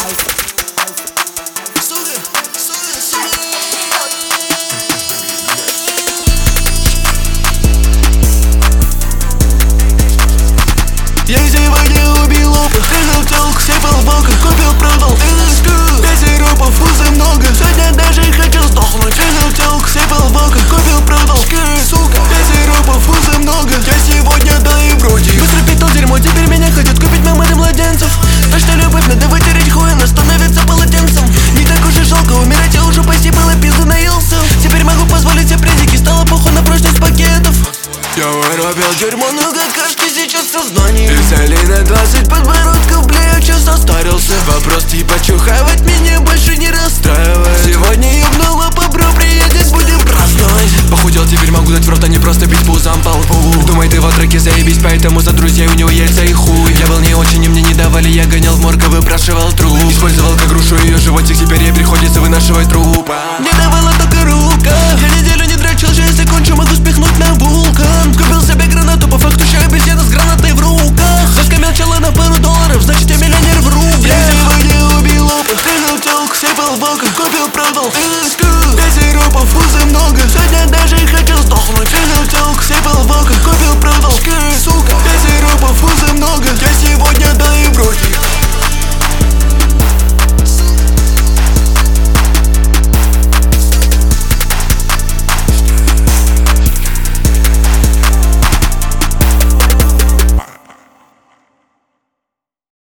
Я сегодня убил опыт, стрелял телку, сыпал в око, купил, продал, без сиропов, вкуса много. Сегодня даже хотел сдохнуть, стрелял телку, сыпал в око, купил, продал, сука, без сиропов, вкуса много. Я сегодня да и вроде быстро питал дерьмо, теперь меня хотят купить мамы младенцев. То, что любовь надо вытереть хуй, она становится полотенцем. Не так уж и жалко умирать, я уже почти было пизду наелся. Теперь могу позволить себе презики, стало похуй на прочность пакетов. Я воробел дерьмо, но какашки сейчас в сознании. Писали на 20 подбородков, бля, я час состарился. Вопрос типа, чё хавать меня больше не расстраивает. Сегодня ебнула по бро, приедет, будем праздновать. Похудел, теперь могу дать в рот, а не просто бить пузом по лбу. Думай, ты в треке заебись, поэтому за друзей у него яйца и хуй. Я был не очень, и мне не давали, я гонял в морг, выпрашивал труп. Использовал как грушу ее животик, теперь ей приходится вынашивать труп. Не давала только рука. Я неделю не дрочил, если кончу, могу спихнуть на вулкан. Купил себе гранату,